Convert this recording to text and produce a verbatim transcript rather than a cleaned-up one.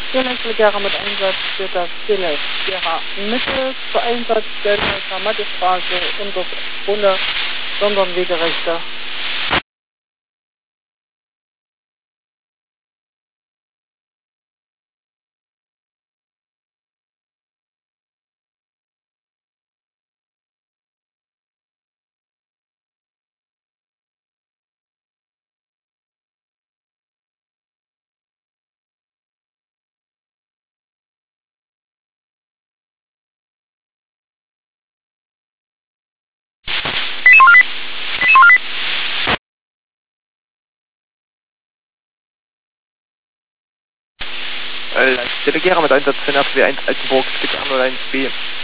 Vierlenkbegehrer mit Einsatz für das Vierlenkbegehrer Mittel zur Einsatzstelle Kramattestraße unter ohne sondern Wegerechte. Delegiere mit Einsatz für N R W eins Altenburg, bitte null eins B.